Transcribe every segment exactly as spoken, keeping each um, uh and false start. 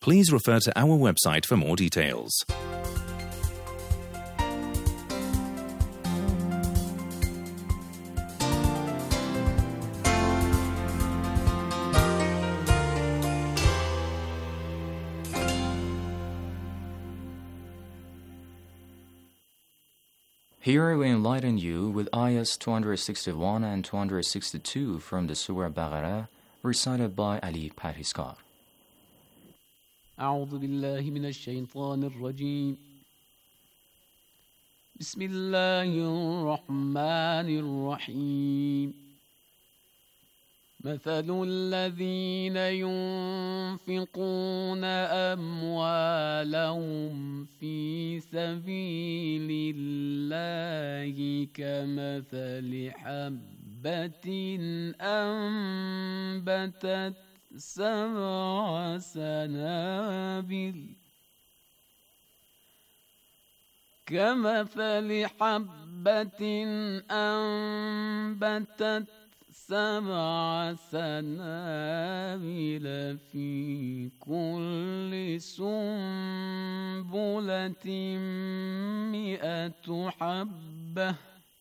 Please refer to our website for more details. Here we enlighten you with ayahs two hundred sixty-one and two hundred sixty-two from the Surah Baqarah, recited by Ali Parhiskar. أعوذ بالله من الشيطان الرجيم بسم الله الرحمن الرحيم مثل الذين ينفقون أموالهم في سبيل الله كمثل حبة أنبتت سبع سنابل كمثل حبة أنبتت سبع سنابل في كل سنبلة مئة حبة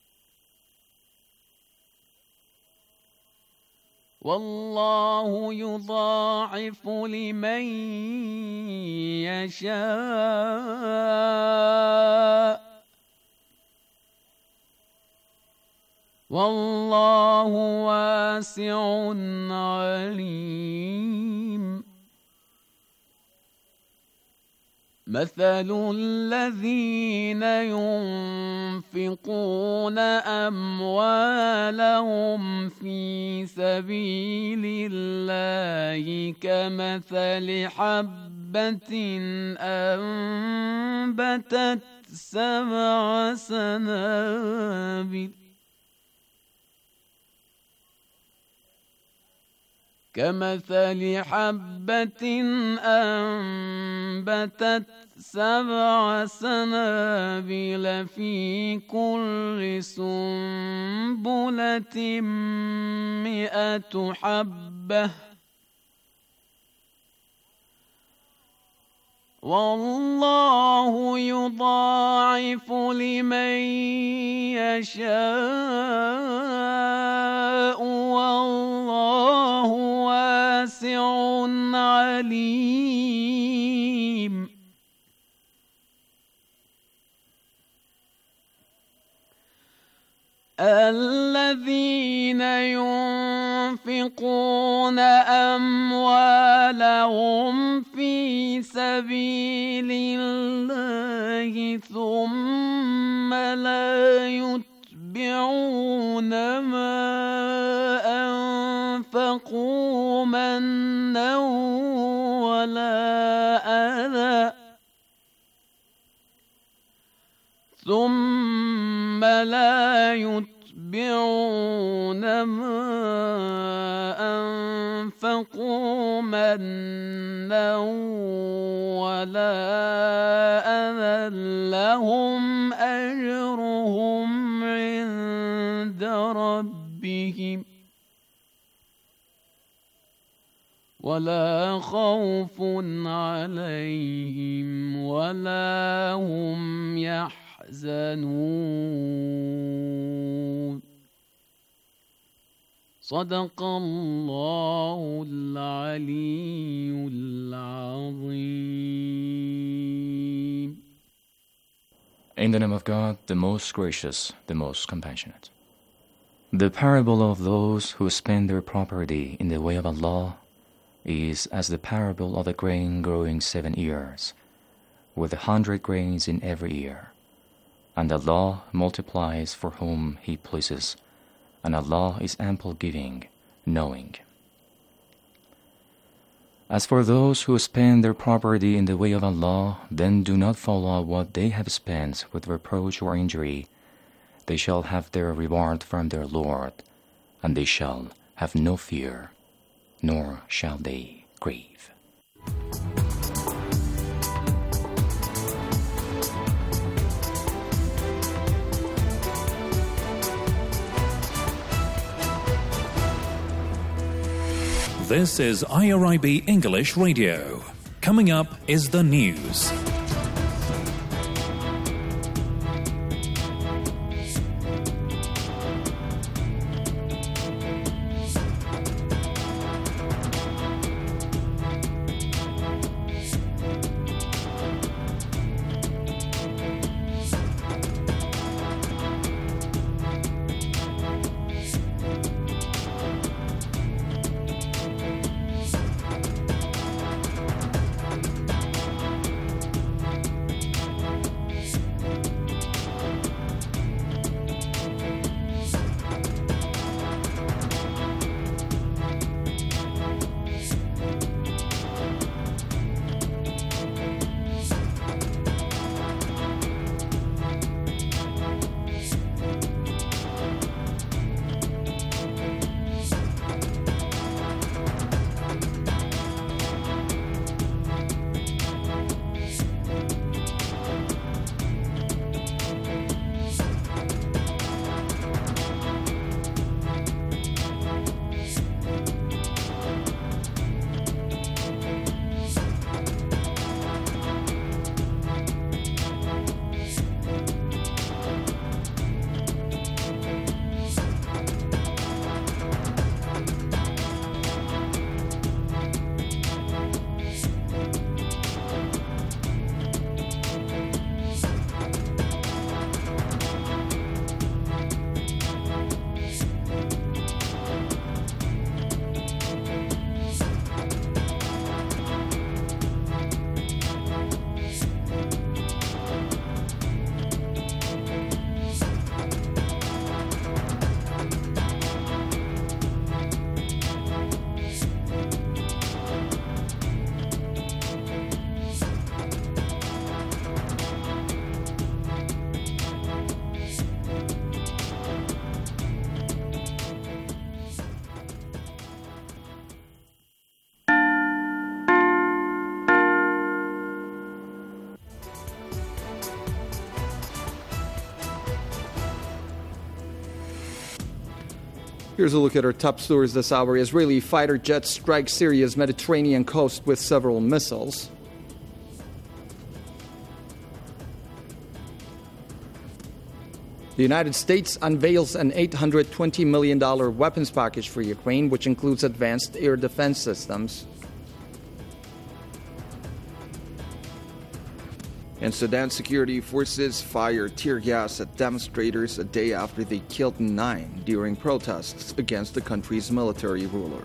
والله يضاعف لمن يشاء والله واسع عليم مثل الذين ينفقون أموالهم في سبيل الله كمثل حبة أنبتت سبع سنابل كمثل حبة أنبتت سبع سنابل في كل سنبلة مئة حبة والله يضاعف لمن يشاء والله واسع عليم الذين ينفقون أموالهم في سبيل الله ثم لا يتبعون ما أنفقوا منا ولا أذى ثم لا يتبعون ما أنفقوا منا ولا أذى لهم أجرهم عند ربهم ولا خوف عليهم ولا هم يحزنون صدق الله العلي العظيم. In the name of God, the most gracious, the most compassionate. The parable of those who spend their property in the way of Allah is as the parable of a grain growing seven years, with a hundred grains in every ear. And Allah multiplies for whom He pleases, and Allah is ample giving, knowing. As for those who spend their property in the way of Allah, then do not follow what they have spent with reproach or injury. They shall have their reward from their Lord, and they shall have no fear, nor shall they grieve. This is I R I B English Radio. Coming up is the news. Here's a look at our top stories this hour. Israeli fighter jets strike Syria's Mediterranean coast with several missiles. The United States unveils an eight hundred twenty million dollars weapons package for Ukraine, which includes advanced air defense systems. And Sudan security forces fired tear gas at demonstrators a day after they killed nine during protests against the country's military ruler.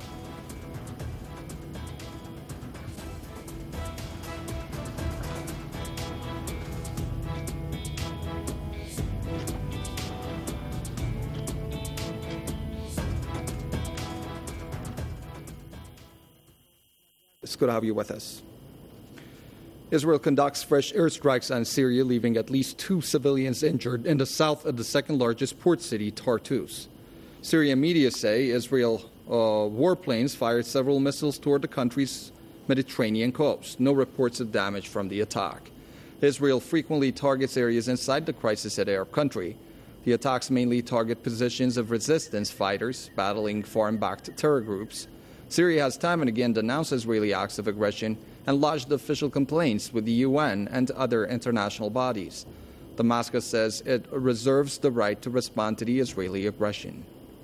It's good to have you with us. Israel conducts fresh airstrikes on Syria, leaving at least two civilians injured in the south of the second-largest port city, Tartus. Syrian media say Israel uh, warplanes fired several missiles toward the country's Mediterranean coast. No reports of damage from the attack. Israel frequently targets areas inside the crisis-hit Arab country. The attacks mainly target positions of resistance fighters battling foreign-backed terror groups. Syria has time and again denounced Israeli acts of aggression and lodged official complaints with the U N and other international bodies. Damascus says it reserves the right to respond to the Israeli aggression.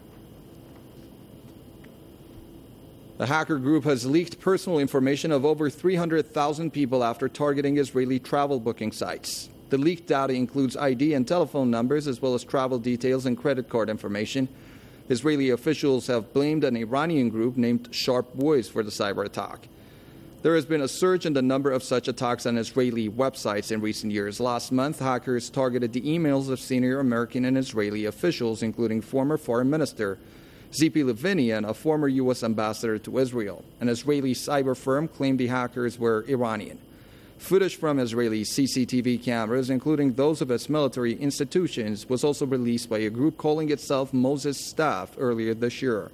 The hacker group has leaked personal information of over three hundred thousand people after targeting Israeli travel booking sites. The leaked data includes I D and telephone numbers, as well as travel details and credit card information. Israeli officials have blamed an Iranian group named Sharp Boys for the cyber attack. There has been a surge in the number of such attacks on Israeli websites in recent years. Last month, hackers targeted the emails of senior American and Israeli officials, including former Foreign Minister Tzipi Livni and a former U S ambassador to Israel. An Israeli cyber firm claimed the hackers were Iranian. Footage from Israeli C C T V cameras, including those of its military institutions, was also released by a group calling itself Moses Staff earlier this year.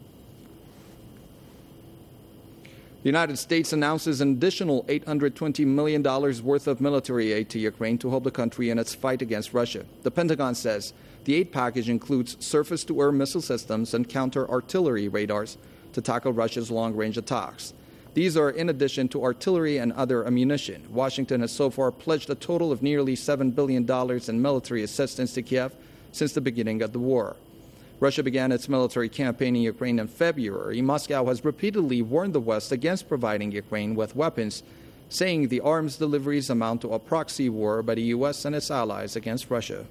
The United States announces an additional eight hundred twenty million dollars worth of military aid to Ukraine to help the country in its fight against Russia. The Pentagon says the aid package includes surface-to-air missile systems and counter-artillery radars to tackle Russia's long-range attacks. These are in addition to artillery and other ammunition. Washington has so far pledged a total of nearly seven billion dollars in military assistance to Kiev since the beginning of the war. Russia began its military campaign in Ukraine in February. Moscow has repeatedly warned the West against providing Ukraine with weapons, saying the arms deliveries amount to a proxy war by the U S and its allies against Russia.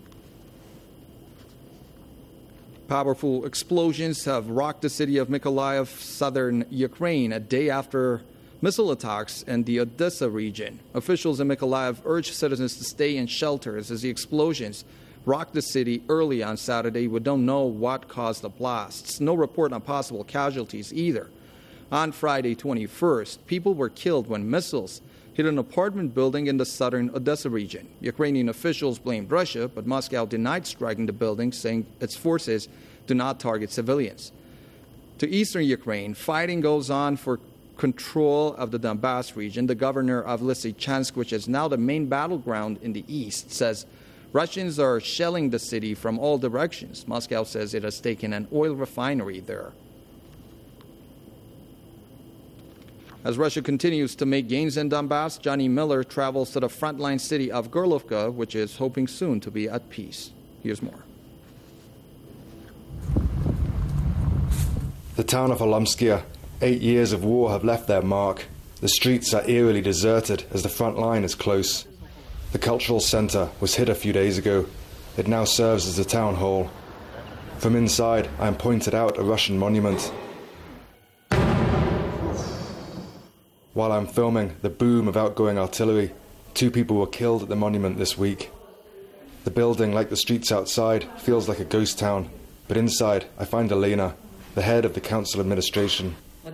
Powerful explosions have rocked the city of Mykolaiv, southern Ukraine, a day after missile attacks in the Odessa region. Officials in Mykolaiv urged citizens to stay in shelters as the explosions rocked the city early on Saturday. We don't know what caused the blasts. No report on possible casualties either. On Friday, twenty-first, people were killed when missiles hit an apartment building in the southern Odessa region. Ukrainian officials blamed Russia, but Moscow denied striking the building, saying its forces do not target civilians. To eastern Ukraine, fighting goes on for control of the Donbass region. The governor of Lysychansk, which is now the main battleground in the east, says Russians are shelling the city from all directions. Moscow says it has taken an oil refinery there. As Russia continues to make gains in Donbass, Johnny Miller travels to the frontline city of Gorlovka, which is hoping soon to be at peace. Here's more. The town of Olomskia, eight years of war have left their mark. The streets are eerily deserted as the front line is close. The cultural centre was hit a few days ago. It now serves as a town hall. From inside, I am pointed out a Russian monument. While I'm filming the boom of outgoing artillery, two people were killed at the monument this week. The building, like the streets outside, feels like a ghost town, but inside I find Elena, the head of the council administration.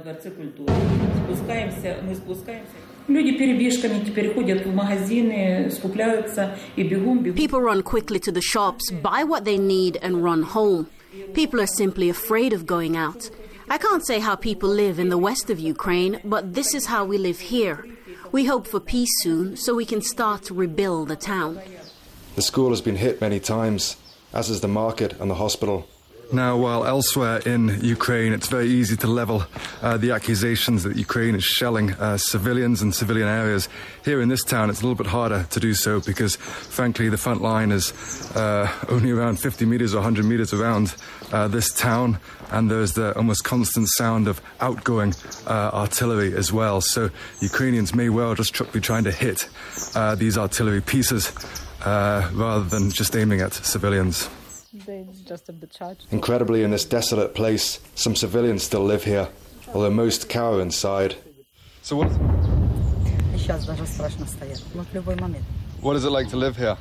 People run quickly to the shops, buy what they need and run home. People are simply afraid of going out. I can't say how people live in the west of Ukraine, but this is how we live here. We hope for peace soon, so we can start to rebuild the town. The school has been hit many times, as is the market and the hospital. Now, while elsewhere in Ukraine it's very easy to level uh, the accusations that Ukraine is shelling uh, civilians and civilian areas, here in this town it's a little bit harder to do so because, frankly, the front line is uh, only around fifty metres or one hundred metres around uh, this town, and there's the almost constant sound of outgoing uh, artillery as well. So Ukrainians may well just be trying to hit uh, these artillery pieces uh, rather than just aiming at civilians. Just a bit charged. Incredibly, in this desolate place, some civilians still live here, although most cower inside. So what is it? What is it like to live here?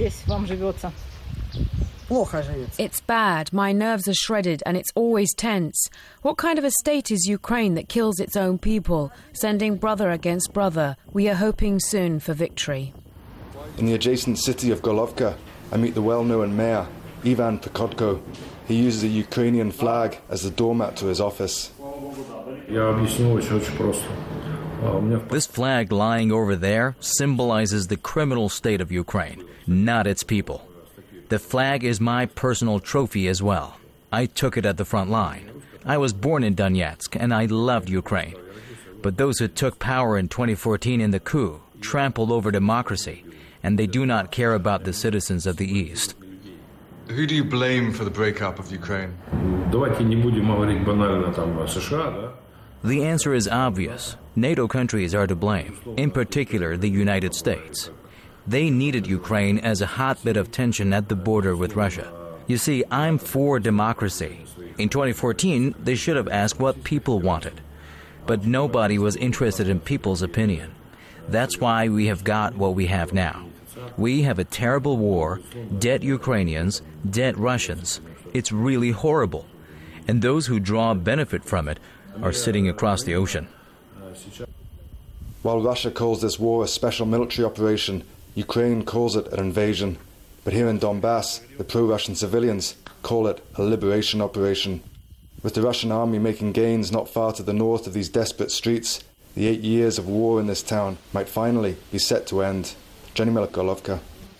It's bad. My nerves are shredded and it's always tense. What kind of a state is Ukraine that kills its own people, sending brother against brother? We are hoping soon for victory. In the adjacent city of Golovka, I meet the well-known mayor, Ivan Prikodko. He uses a Ukrainian flag as the doormat to his office. This flag lying over there symbolizes the criminal state of Ukraine, not its people. The flag is my personal trophy as well. I took it at the front line. I was born in Donetsk and I loved Ukraine. But those who took power in twenty fourteen in the coup trampled over democracy, and they do not care about the citizens of the East. Who do you blame for the breakup of Ukraine? The answer is obvious. NATO countries are to blame, in particular the United States. They needed Ukraine as a hotbed of tension at the border with Russia. You see, I'm for democracy. In twenty fourteen, they should have asked what people wanted. But nobody was interested in people's opinion. That's why we have got what we have now. We have a terrible war, dead Ukrainians, dead Russians. It's really horrible. And those who draw benefit from it are sitting across the ocean. While Russia calls this war a special military operation, Ukraine calls it an invasion. But here in Donbass, the pro-Russian civilians call it a liberation operation. With the Russian army making gains not far to the north of these desperate streets, the eight years of war in this town might finally be set to end. Johnny Miller, Golovka.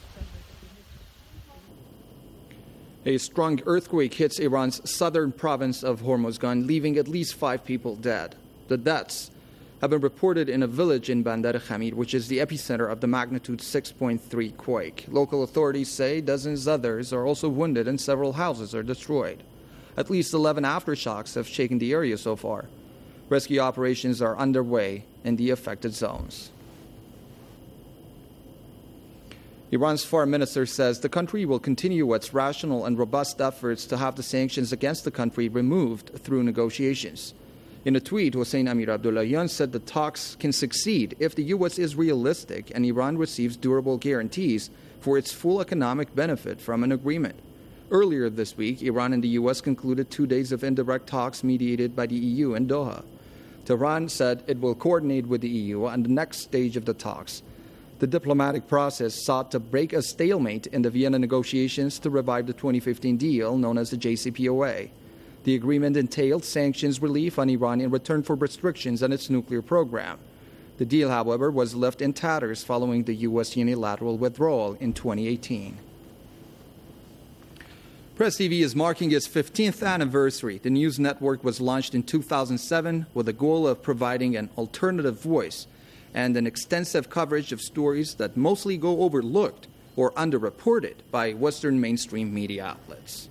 A strong earthquake hits Iran's southern province of Hormozgan, leaving at least five people dead. The deaths have been reported in a village in Bandar Khamir, which is the epicenter of the magnitude six point three quake. Local authorities say dozens others are also wounded and several houses are destroyed. At least eleven aftershocks have shaken the area so far. Rescue operations are underway in the affected zones. Iran's foreign minister says the country will continue its rational and robust efforts to have the sanctions against the country removed through negotiations. In a tweet, Hossein Amir Abdollahian said the talks can succeed if the U S is realistic and Iran receives durable guarantees for its full economic benefit from an agreement. Earlier this week, Iran and the U S concluded two days of indirect talks mediated by the E U in Doha. Tehran said it will coordinate with the E U on the next stage of the talks. The diplomatic process sought to break a stalemate in the Vienna negotiations to revive the twenty fifteen deal known as the J C P O A. The agreement entailed sanctions relief on Iran in return for restrictions on its nuclear program. The deal, however, was left in tatters following the U S unilateral withdrawal in twenty eighteen. Press T V is marking its fifteenth anniversary. The news network was launched in two thousand seven with the goal of providing an alternative voice and an extensive coverage of stories that mostly go overlooked or underreported by Western mainstream media outlets.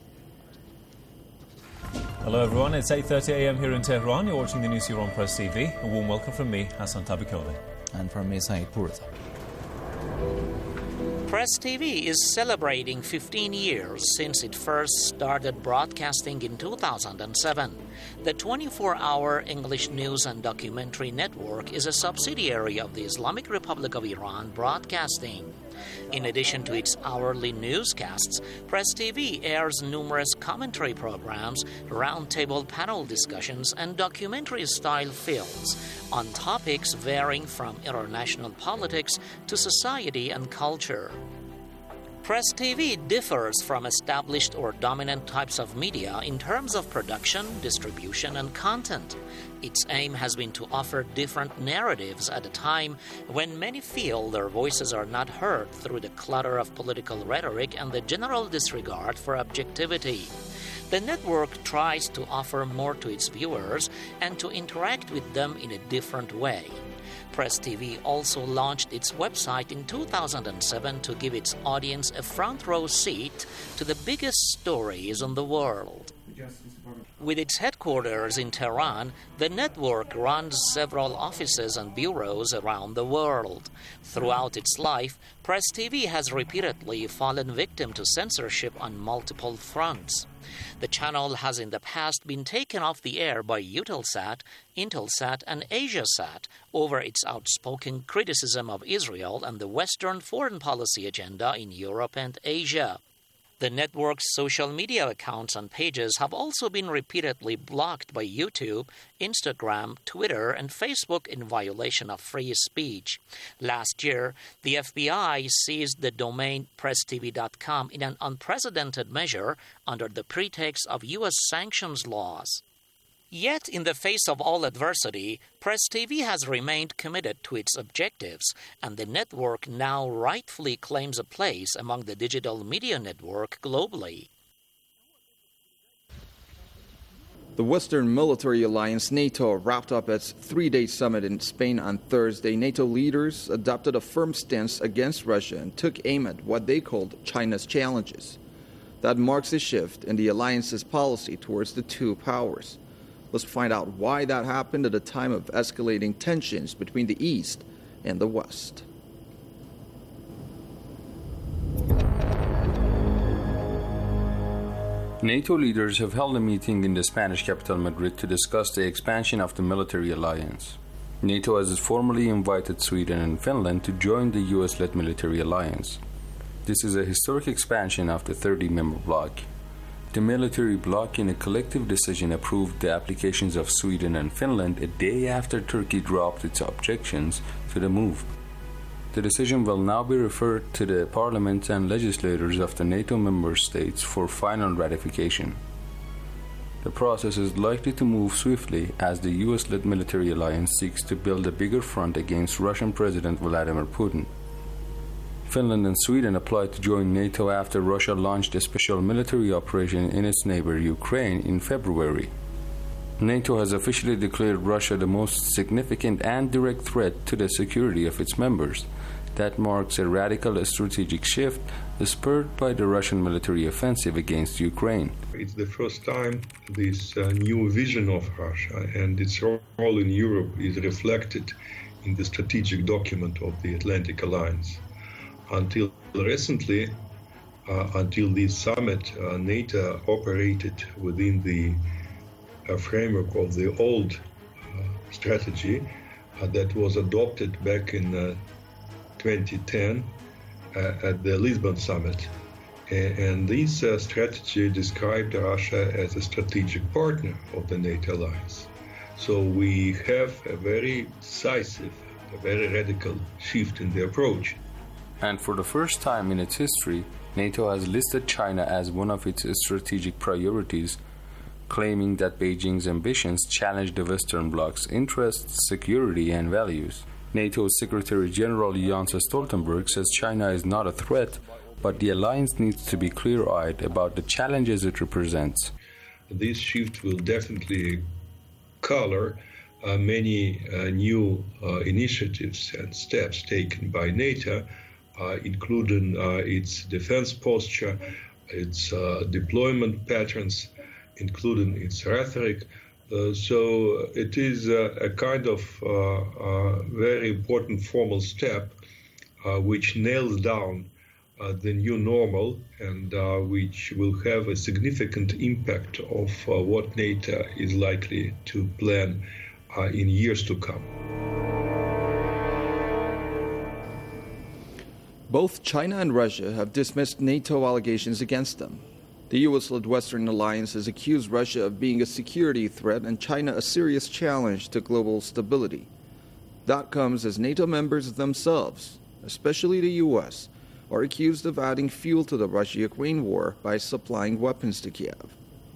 Hello everyone, it's eight thirty a m here in Tehran. You're watching the news here on Press T V. A warm welcome from me, Hassan Tabakoli. And from me, Saeed Purza. Press T V is celebrating fifteen years since it first started broadcasting in two thousand seven. The twenty-four hour English news and documentary network is a subsidiary of the Islamic Republic of Iran Broadcasting. In addition to its hourly newscasts, Press T V airs numerous commentary programs, roundtable panel discussions, and documentary-style films on topics varying from international politics to society and culture. Press T V differs from established or dominant types of media in terms of production, distribution, and content. Its aim has been to offer different narratives at a time when many feel their voices are not heard through the clutter of political rhetoric and the general disregard for objectivity. The network tries to offer more to its viewers and to interact with them in a different way. Press T V also launched its website in two thousand seven to give its audience a front-row seat to the biggest stories in the world. With its headquarters in Tehran, the network runs several offices and bureaus around the world. Throughout its life, Press T V has repeatedly fallen victim to censorship on multiple fronts. The channel has in the past been taken off the air by Eutelsat, Intelsat, and AsiaSat over its outspoken criticism of Israel and the Western foreign policy agenda in Europe and Asia. The network's social media accounts and pages have also been repeatedly blocked by YouTube, Instagram, Twitter, and Facebook in violation of free speech. Last year, the F B I seized the domain press t v dot com in an unprecedented measure under the pretext of U S sanctions laws. Yet, in the face of all adversity, Press T V has remained committed to its objectives, and the network now rightfully claims a place among the digital media network globally. The Western military alliance NATO wrapped up its three-day summit in Spain on Thursday. NATO leaders adopted a firm stance against Russia and took aim at what they called China's challenges. That marks a shift in the alliance's policy towards the two powers. Let's find out why that happened at a time of escalating tensions between the East and the West. NATO leaders have held a meeting in the Spanish capital Madrid to discuss the expansion of the military alliance. NATO has formally invited Sweden and Finland to join the U S-led military alliance. This is a historic expansion of the thirty-member bloc. The military bloc, in a collective decision, approved the applications of Sweden and Finland a day after Turkey dropped its objections to the move. The decision will now be referred to the parliaments and legislators of the NATO member states for final ratification. The process is likely to move swiftly as the U S-led military alliance seeks to build a bigger front against Russian President Vladimir Putin. Finland and Sweden applied to join NATO after Russia launched a special military operation in its neighbor Ukraine in February. NATO has officially declared Russia the most significant and direct threat to the security of its members. That marks a radical strategic shift spurred by the Russian military offensive against Ukraine. It's the first time this uh, new vision of Russia and its role in Europe is reflected in the strategic document of the Atlantic Alliance. Until recently, uh, until this summit, uh, NATO operated within the uh, framework of the old uh, strategy uh, that was adopted back in uh, twenty ten uh, at the Lisbon summit. And this uh, strategy described Russia as a strategic partner of the NATO alliance. So we have a very decisive, a very radical shift in the approach. And for the first time in its history, NATO has listed China as one of its strategic priorities, claiming that Beijing's ambitions challenge the Western Bloc's interests, security, and values. NATO's Secretary General Jens Stoltenberg says China is not a threat, but the alliance needs to be clear-eyed about the challenges it represents. This shift will definitely color uh, many uh, new uh, initiatives and steps taken by NATO, uh, including uh, its defense posture, its uh, deployment patterns, including its rhetoric. Uh, so it is uh, a kind of uh, uh, very important formal step uh, which nails down uh, the new normal and uh, which will have a significant impact of uh, what NATO is likely to plan uh, in years to come. Both China and Russia have dismissed NATO allegations against them. The U S-led Western alliance has accused Russia of being a security threat and China a serious challenge to global stability. That comes as NATO members themselves, especially the U S, are accused of adding fuel to the Russia-Ukraine war by supplying weapons to Kiev.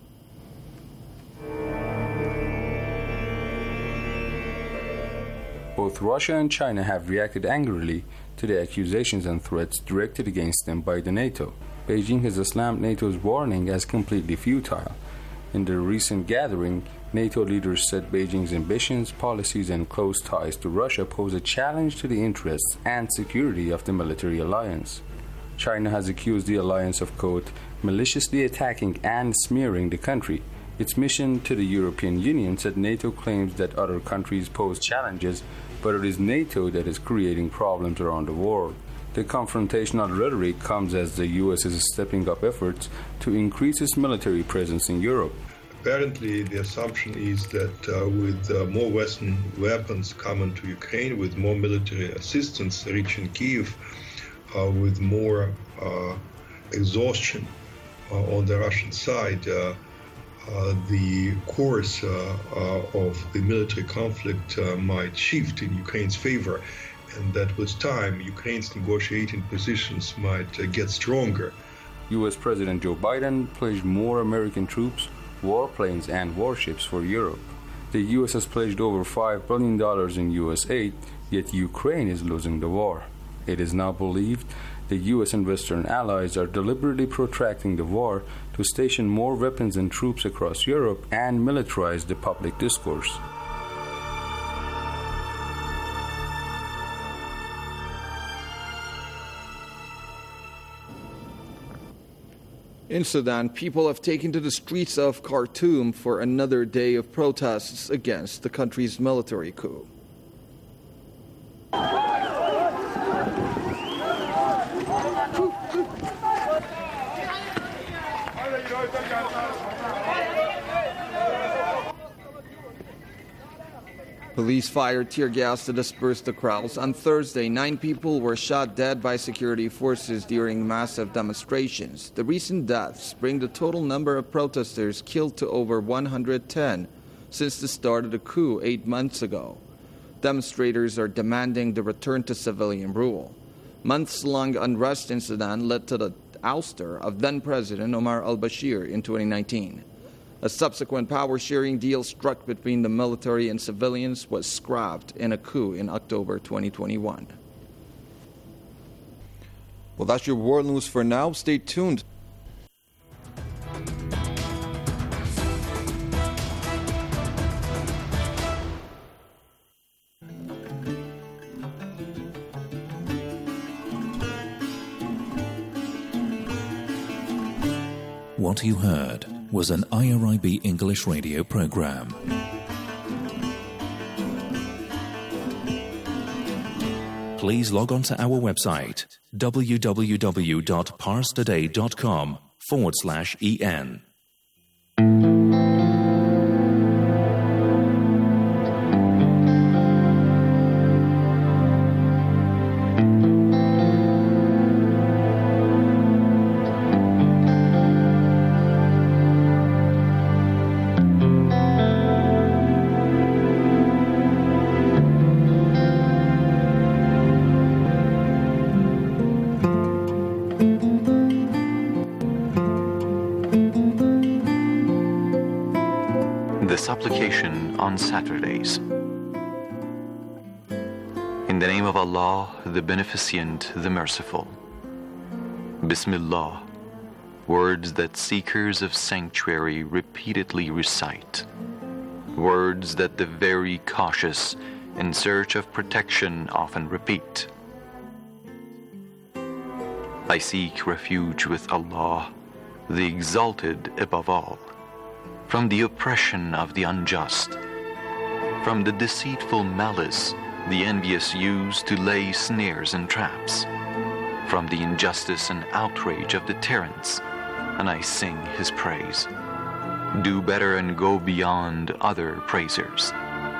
Both Russia and China have reacted angrily to the accusations and threats directed against them by the NATO. Beijing has slammed NATO's warning as completely futile. In the recent gathering, NATO leaders said Beijing's ambitions, policies, and close ties to Russia pose a challenge to the interests and security of the military alliance. China has accused the alliance of, quote, maliciously attacking and smearing the country. Its mission to the European Union said NATO claims that other countries pose challenges, but it is NATO that is creating problems around the world. The confrontational rhetoric comes as the U S is stepping up efforts to increase its military presence in Europe. Apparently, the assumption is that uh, with uh, more Western weapons coming to Ukraine, with more military assistance reaching Kyiv, uh, with more uh, exhaustion uh, on the Russian side, uh, uh, the course uh, uh, of the military conflict uh, might shift in Ukraine's favor. And that with time, Ukraine's negotiating positions might uh, get stronger. U S President Joe Biden pledged more American troops, warplanes, and warships for Europe. The U S has pledged over five billion dollars in U S aid, yet Ukraine is losing the war. It is now believed the U S and Western allies are deliberately protracting the war to station more weapons and troops across Europe and militarize the public discourse. In Sudan, people have taken to the streets of Khartoum for another day of protests against the country's military coup. Police fired tear gas to disperse the crowds. On Thursday, nine people were shot dead by security forces during massive demonstrations. The recent deaths bring the total number of protesters killed to over one hundred ten since the start of the coup eight months ago. Demonstrators are demanding the return to civilian rule. Months-long unrest in Sudan led to the ouster of then-President Omar al-Bashir in twenty nineteen. A subsequent power-sharing deal struck between the military and civilians was scrapped in a coup in October twenty twenty-one. Well, that's your world news for now. Stay tuned. What you heard was an I R I B English radio program. Please log on to our website www.parstoday.com forward slash en. Supplication on Saturdays. In the name of Allah, the Beneficent, the Merciful. Bismillah, words that seekers of sanctuary repeatedly recite, words that the very cautious in search of protection often repeat. I seek refuge with Allah, the Exalted above all, from the oppression of the unjust, from the deceitful malice the envious use to lay snares and traps, from the injustice and outrage of the tyrants, and I sing his praise. Do better and go beyond other praisers.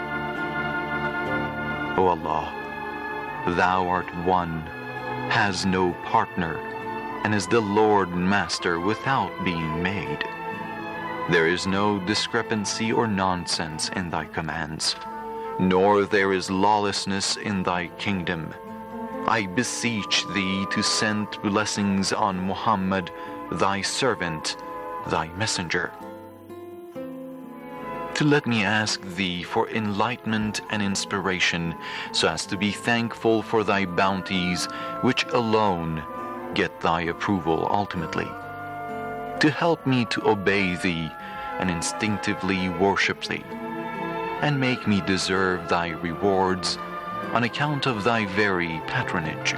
O Allah, Thou art one, has no partner, and is the Lord and Master without being made. There is no discrepancy or nonsense in thy commands, nor there is lawlessness in thy kingdom. I beseech thee to send blessings on Muhammad, thy servant, thy messenger. To let me ask thee for enlightenment and inspiration, so as to be thankful for thy bounties, which alone get thy approval ultimately. To help me to obey thee and instinctively worship thee, and make me deserve thy rewards on account of thy very patronage.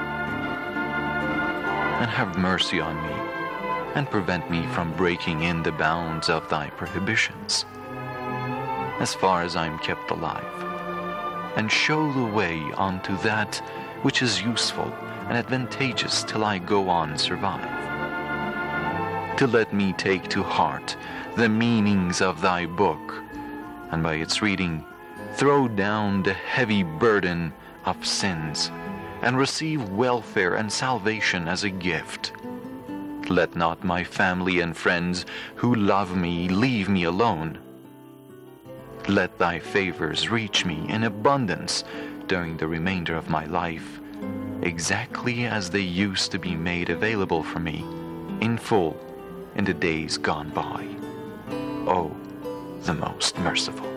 And have mercy on me, and prevent me from breaking in the bounds of thy prohibitions, as far as I am kept alive, and show the way unto that which is useful and advantageous till I go on survive. To let me take to heart the meanings of thy book, and by its reading throw down the heavy burden of sins, and receive welfare and salvation as a gift. Let not my family and friends who love me leave me alone. Let thy favors reach me in abundance during the remainder of my life, exactly as they used to be made available for me in full in the days gone by. O, the most merciful.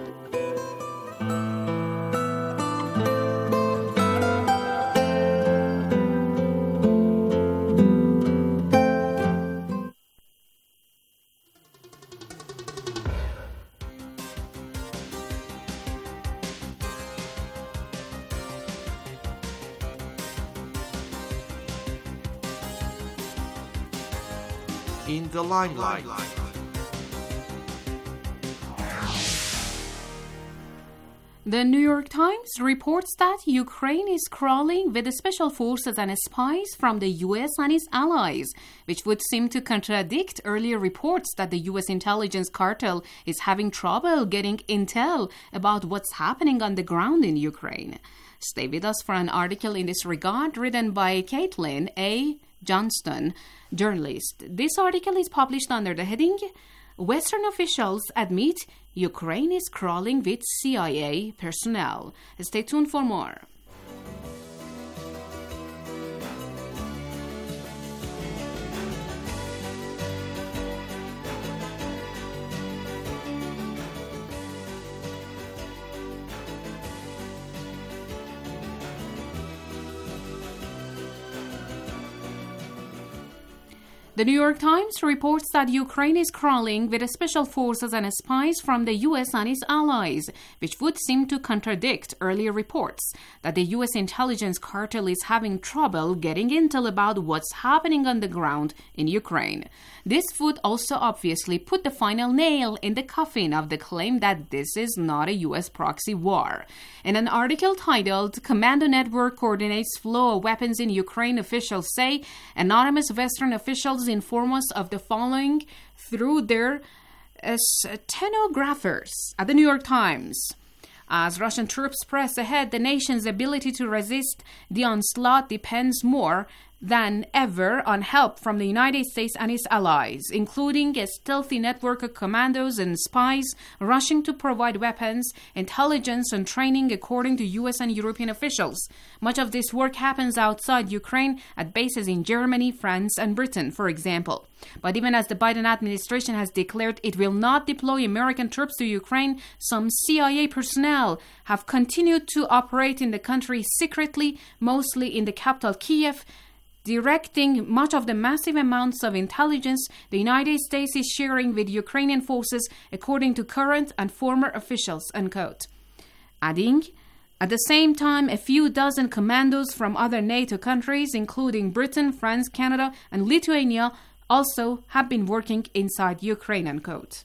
In the limelight. The New York Times reports that Ukraine is crawling with special forces and spies from the U S and its allies, which would seem to contradict earlier reports that the U S intelligence cartel is having trouble getting intel about what's happening on the ground in Ukraine. Stay with us for an article in this regard written by Caitlin A. Johnston, journalist. This article is published under the heading Western officials admit Ukraine is crawling with C I A personnel. Stay tuned for more. The New York Times reports that Ukraine is crawling with special forces and spies from the U S and its allies, which would seem to contradict earlier reports that the U S intelligence cartel is having trouble getting intel about what's happening on the ground in Ukraine. This would also obviously put the final nail in the coffin of the claim that this is not a U S proxy war. In an article titled "Commando Network Coordinates Flow of Weapons in Ukraine," officials say anonymous Western officials inform us of the following through their uh, stenographers at the New York Times. As Russian troops press ahead, the nation's ability to resist the onslaught depends more than ever on help from the United States and its allies, including a stealthy network of commandos and spies rushing to provide weapons, intelligence, and training, according to U S and European officials. Much of this work happens outside Ukraine at bases in Germany, France, and Britain, for example. But even as the Biden administration has declared it will not deploy American troops to Ukraine, some C I A personnel have continued to operate in the country secretly, mostly in the capital, Kiev, directing much of the massive amounts of intelligence the United States is sharing with Ukrainian forces, according to current and former officials, unquote. Adding, at the same time, a few dozen commandos from other NATO countries, including Britain, France, Canada, and Lithuania, also have been working inside Ukraine, unquote.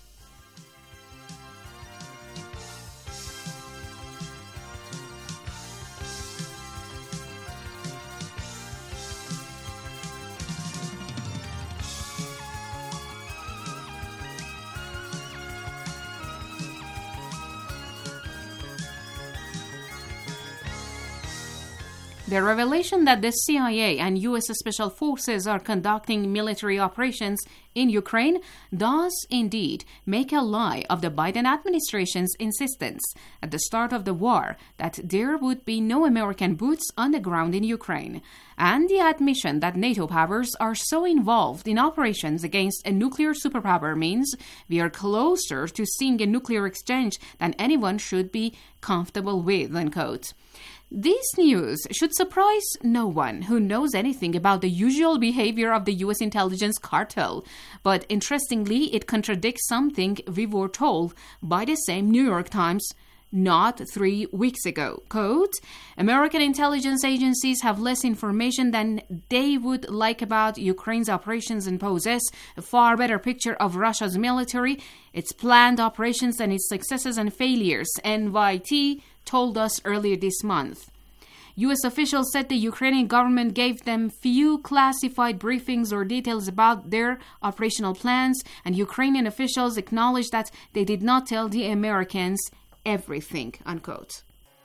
The revelation that the C I A and U S Special Forces are conducting military operations in Ukraine does indeed make a lie of the Biden administration's insistence at the start of the war that there would be no American boots on the ground in Ukraine, and the admission that NATO powers are so involved in operations against a nuclear superpower means we are closer to seeing a nuclear exchange than anyone should be comfortable with, unquote. This news should surprise no one who knows anything about the usual behavior of the U S intelligence cartel, but interestingly, it contradicts something we were told by the same New York Times not three weeks ago. Quote, American intelligence agencies have less information than they would like about Ukraine's operations and possess a far better picture of Russia's military, its planned operations, and its successes and failures, N Y T told us earlier this month. U S officials said the Ukrainian government gave them few classified briefings or details about their operational plans, and Ukrainian officials acknowledged that they did not tell the Americans everything, unquote.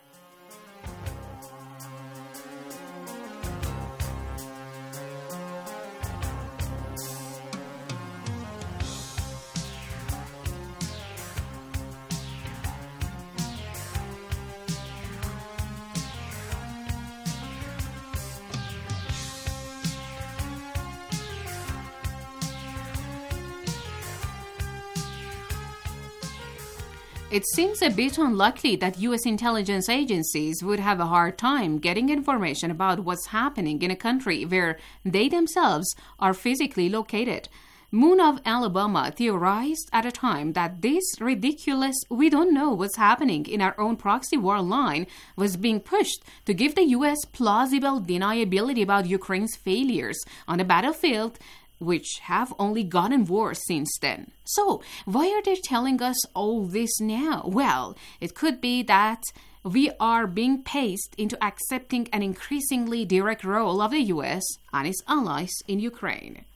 It seems a bit unlikely that U S intelligence agencies would have a hard time getting information about what's happening in a country where they themselves are physically located. Moon of Alabama theorized at a time that this ridiculous "we don't know what's happening in our own proxy war" line was being pushed to give the U S plausible deniability about Ukraine's failures on the battlefield, which have only gotten worse since then. So, why are they telling us all this now? Well, it could be that we are being paced into accepting an increasingly direct role of the U S and its allies in Ukraine.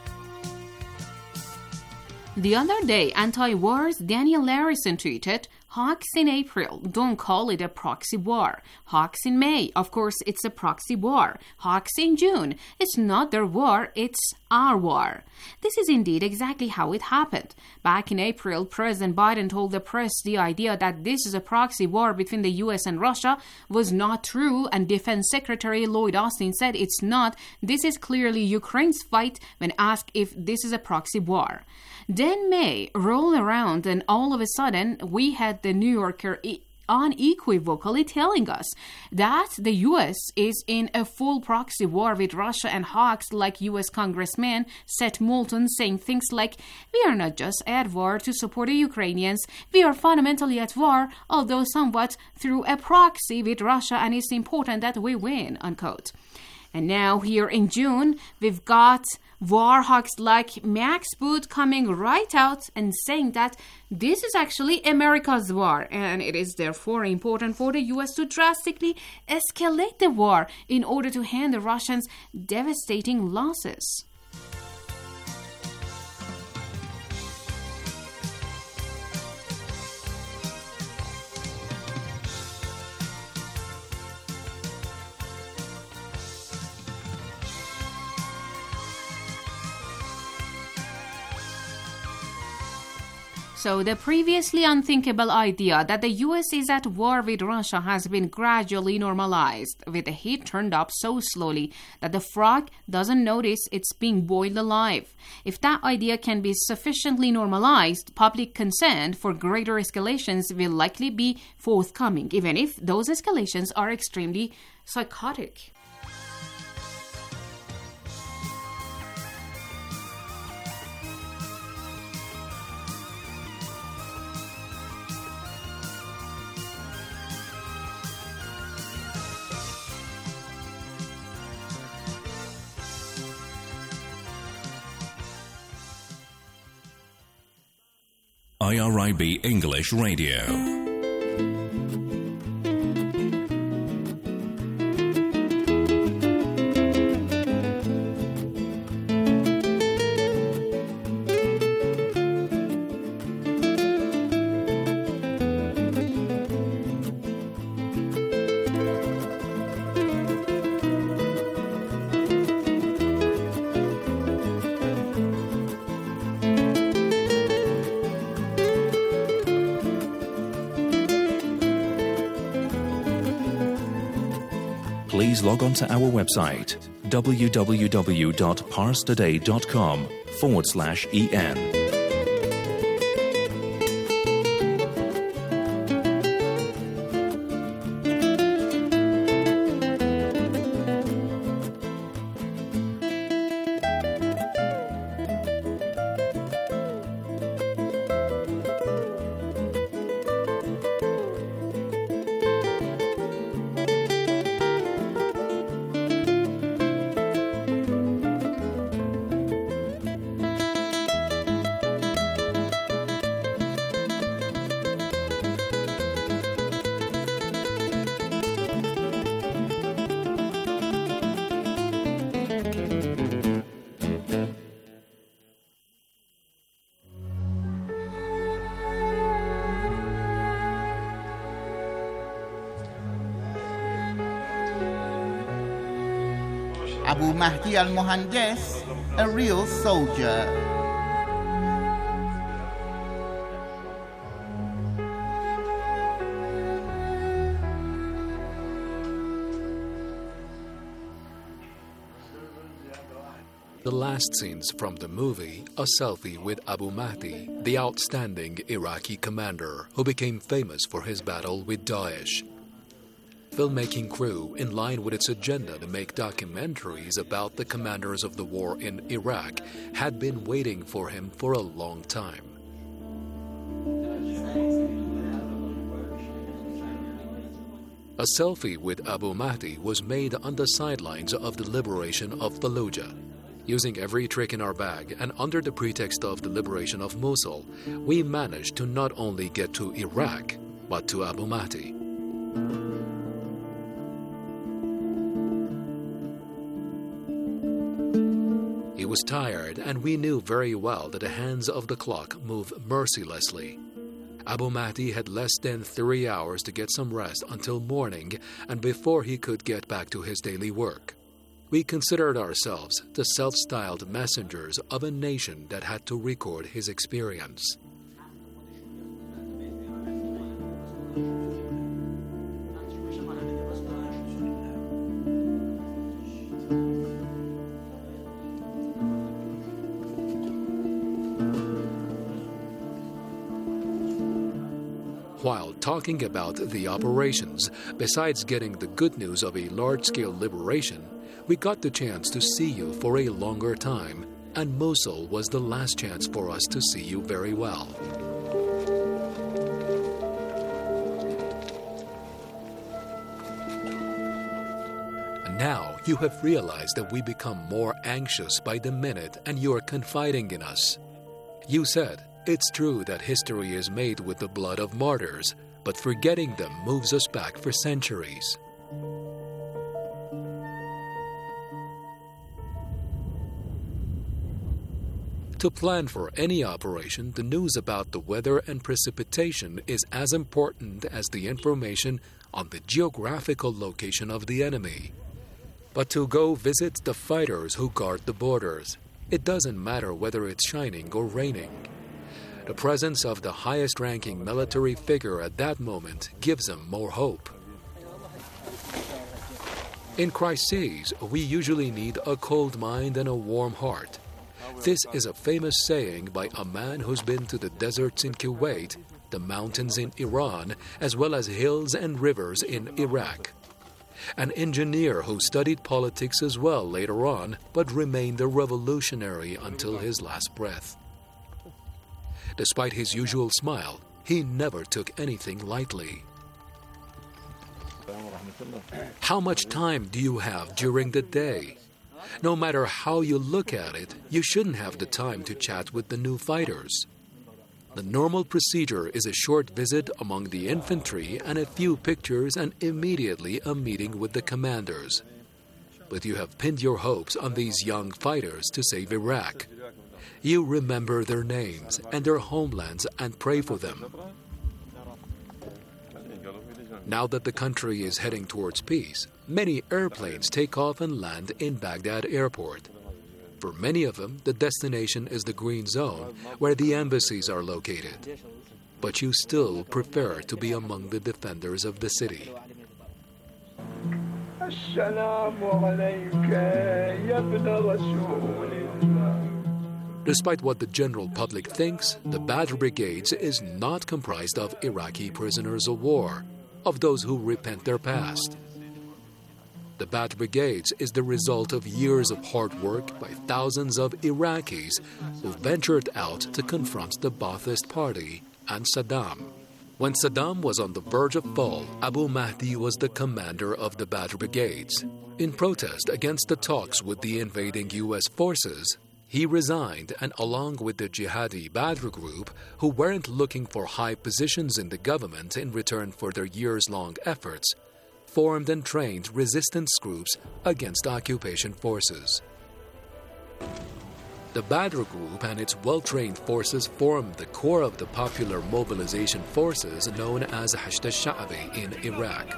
The other day, anti-war's Daniel Larison tweeted, Hawks in April, don't call it a proxy war. Hawks in May, of course it's a proxy war. Hawks in June, it's not their war, it's our war. This is indeed exactly how it happened. Back in April, President Biden told the press the idea that this is a proxy war between the U S and Russia was not true, and Defense Secretary Lloyd Austin said it's not. This is clearly Ukraine's fight when asked if this is a proxy war. Then May rolled around, and all of a sudden we had the New Yorker unequivocally telling us that the U S is in a full proxy war with Russia, and hawks like U S Congressman Seth Moulton saying things like, we are not just at war to support the Ukrainians, we are fundamentally at war, although somewhat through a proxy with Russia, and it's important that we win, unquote. And now here in June, we've got war hawks like Max Boot coming right out and saying that this is actually America's war, and it is therefore important for the U S to drastically escalate the war in order to hand the Russians devastating losses. So the previously unthinkable idea that the U S is at war with Russia has been gradually normalized, with the heat turned up so slowly that the frog doesn't notice it's being boiled alive. If that idea can be sufficiently normalized, public consent for greater escalations will likely be forthcoming, even if those escalations are extremely psychotic. I R I B English Radio. Please log on to our website, www.parstoday.com forward slash en. Abu Mahdi al-Mohandes, a real soldier. The last scenes from the movie, A Selfie with Abu Mahdi, the outstanding Iraqi commander who became famous for his battle with Daesh. Filmmaking crew, in line with its agenda to make documentaries about the commanders of the war in Iraq, had been waiting for him for a long time. A Selfie with Abu Mahdi was made on the sidelines of the liberation of Fallujah. Using every trick in our bag and under the pretext of the liberation of Mosul, we managed to not only get to Iraq, but to Abu Mahdi. He was tired, and we knew very well that the hands of the clock move mercilessly. Abu Mahdi had less than three hours to get some rest until morning and before he could get back to his daily work. We considered ourselves the self-styled messengers of a nation that had to record his experience. While talking about the operations, besides getting the good news of a large-scale liberation, we got the chance to see you for a longer time, and Mosul was the last chance for us to see you very well. And now you have realized that we become more anxious by the minute and you are confiding in us. You said, "It's true that history is made with the blood of martyrs, but forgetting them moves us back for centuries." To plan for any operation, the news about the weather and precipitation is as important as the information on the geographical location of the enemy. But to go visit the fighters who guard the borders, it doesn't matter whether it's shining or raining. The presence of the highest-ranking military figure at that moment gives them more hope. In crises, we usually need a cold mind and a warm heart. This is a famous saying by a man who's been to the deserts in Kuwait, the mountains in Iran, as well as hills and rivers in Iraq. An engineer who studied politics as well later on, but remained a revolutionary until his last breath. Despite his usual smile, he never took anything lightly. How much time do you have during the day? No matter how you look at it, you shouldn't have the time to chat with the new fighters. The normal procedure is a short visit among the infantry and a few pictures and immediately a meeting with the commanders. But you have pinned your hopes on these young fighters to save Iraq. You remember their names and their homelands and pray for them. Now that the country is heading towards peace, many airplanes take off and land in Baghdad airport. For many of them, the destination is the Green Zone, where the embassies are located. But you still prefer to be among the defenders of the city. Despite what the general public thinks, the Badr Brigades is not comprised of Iraqi prisoners of war, of those who repent their past. The Badr Brigades is the result of years of hard work by thousands of Iraqis who ventured out to confront the Ba'athist Party and Saddam. When Saddam was on the verge of fall, Abu Mahdi was the commander of the Badr Brigades. In protest against the talks with the invading U S forces, he resigned, and along with the jihadi Badr group, who weren't looking for high positions in the government in return for their years-long efforts, formed and trained resistance groups against occupation forces. The Badr group and its well-trained forces formed the core of the popular mobilization forces known as Hashd al-Sha'bi in Iraq.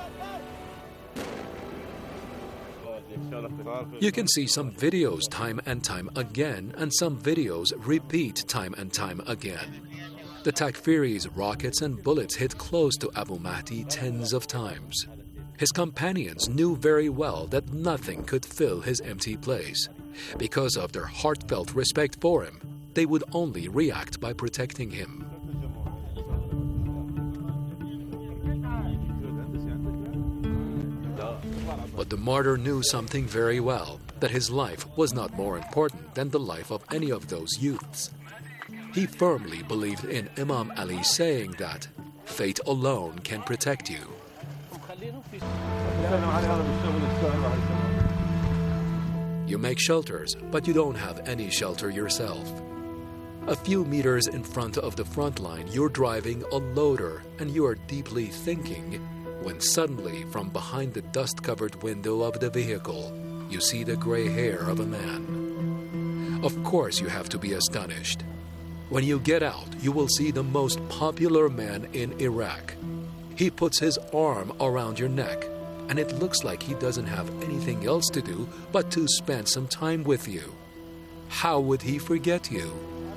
You can see some videos time and time again, and some videos repeat time and time again. The Takfiri's rockets and bullets hit close to Abu Mahdi tens of times. His companions knew very well that nothing could fill his empty place. Because of their heartfelt respect for him, they would only react by protecting him. But the martyr knew something very well, that his life was not more important than the life of any of those youths. He firmly believed in Imam Ali's saying that fate alone can protect you. You make shelters, but you don't have any shelter yourself. A few meters in front of the front line, you're driving a loader and you are deeply thinking, when suddenly, from behind the dust-covered window of the vehicle, you see the gray hair of a man. Of course you have to be astonished. When you get out, you will see the most popular man in Iraq. He puts his arm around your neck, and it looks like he doesn't have anything else to do but to spend some time with you. How would he forget you?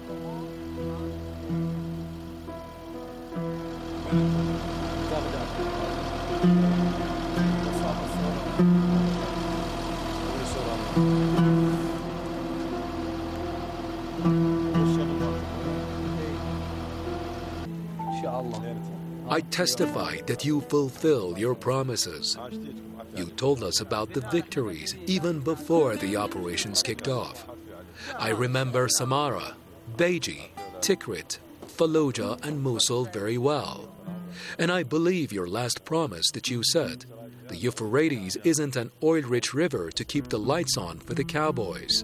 I testify that you fulfill your promises. You told us about the victories even before the operations kicked off. I remember Samarra, Beji, Tikrit, Fallujah, and Mosul very well. And I believe your last promise that you said, the Euphrates isn't an oil-rich river to keep the lights on for the cowboys.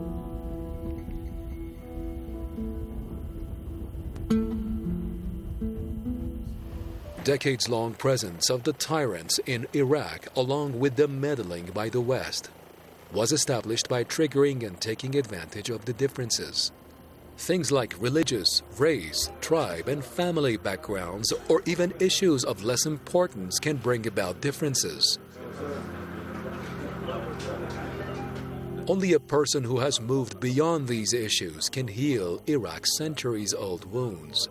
Decades-long presence of the tyrants in Iraq, along with the meddling by the West, was established by triggering and taking advantage of the differences. Things like religious, race, tribe, and family backgrounds, or even issues of less importance, can bring about differences. Only a person who has moved beyond these issues can heal Iraq's centuries-old wounds.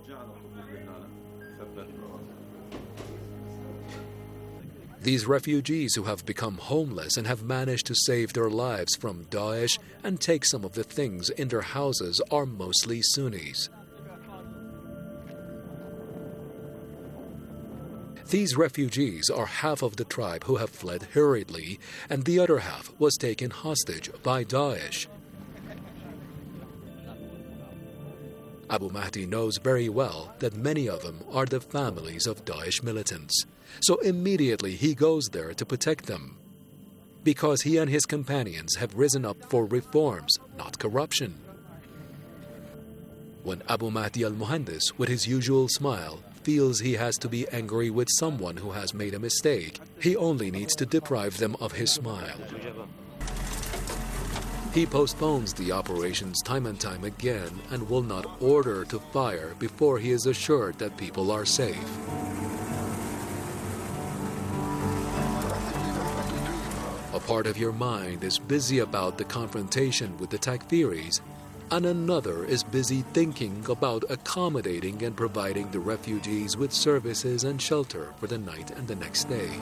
These refugees who have become homeless and have managed to save their lives from Daesh and take some of the things in their houses are mostly Sunnis. These refugees are half of the tribe who have fled hurriedly, and the other half was taken hostage by Daesh. Abu Mahdi knows very well that many of them are the families of Daesh militants. So immediately he goes there to protect them, because he and his companions have risen up for reforms, not corruption. When Abu Mahdi al-Muhandis, with his usual smile, feels he has to be angry with someone who has made a mistake, he only needs to deprive them of his smile. He postpones the operations time and time again and will not order to fire before he is assured that people are safe. A part of your mind is busy about the confrontation with the Takfiris, and another is busy thinking about accommodating and providing the refugees with services and shelter for the night and the next day.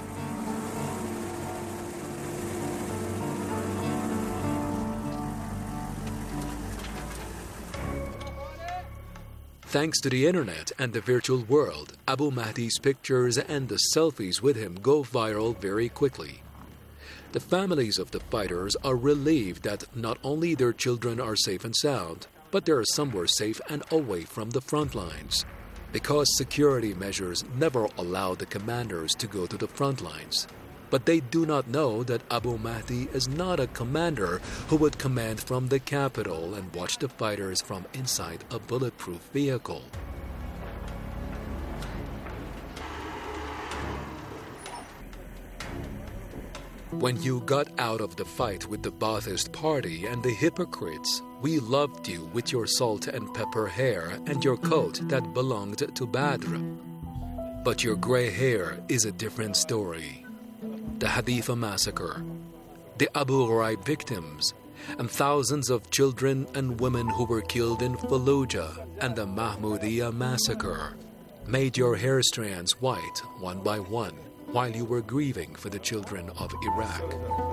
Thanks to the internet and the virtual world, Abu Mahdi's pictures and the selfies with him go viral very quickly. The families of the fighters are relieved that not only their children are safe and sound, but they are somewhere safe and away from the front lines, because security measures never allow the commanders to go to the front lines. But they do not know that Abu Mahdi is not a commander who would command from the capital and watch the fighters from inside a bulletproof vehicle. When you got out of the fight with the Ba'athist party and the hypocrites, we loved you with your salt and pepper hair and your coat that belonged to Badr. But your gray hair is a different story. The Haditha massacre, the Abu Ghraib victims, and thousands of children and women who were killed in Fallujah and the Mahmudiyah massacre made your hair strands white one by one, while you were grieving for the children of Iraq.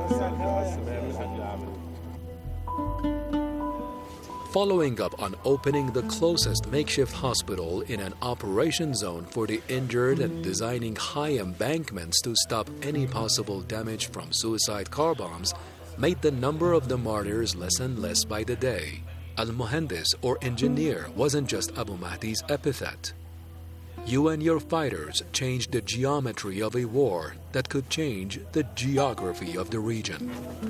Following up on opening the closest makeshift hospital in an operation zone for the injured and designing high embankments to stop any possible damage from suicide car bombs made the number of the martyrs less and less by the day. Al-Muhandis, or engineer, wasn't just Abu Mahdi's epithet. You and your fighters changed the geometry of a war that could change the geography of the region.